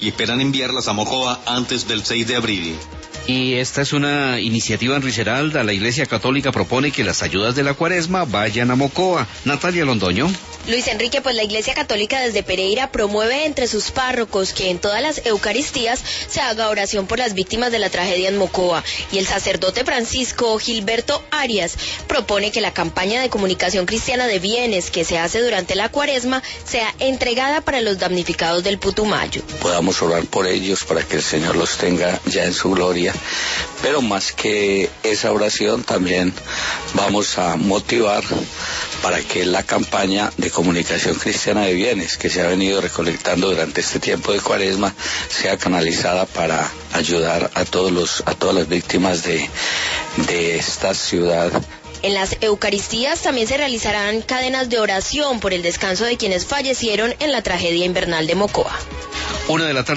y esperan enviarlas a Mocoa antes del 6 de abril. Y esta es una iniciativa en Risaralda. La Iglesia Católica propone que las ayudas de la Cuaresma vayan a Mocoa. Natalia Londoño. Luis Enrique, pues la Iglesia Católica desde Pereira promueve entre sus párrocos que en todas las Eucaristías se haga oración por las víctimas de la tragedia en Mocoa. Y el sacerdote Francisco Gilberto Arias propone que la campaña de comunicación cristiana de bienes que se hace durante la Cuaresma sea entregada para los damnificados del Putumayo. Podamos orar por ellos para que el Señor los tenga ya en su gloria, pero más que esa oración también vamos a motivar para que la campaña de comunicación cristiana de bienes que se ha venido recolectando durante este tiempo de Cuaresma sea canalizada para ayudar a todas las víctimas de esta ciudad. En las Eucaristías también se realizarán cadenas de oración por el descanso de quienes fallecieron en la tragedia invernal de Mocoa. 1 de la tarde.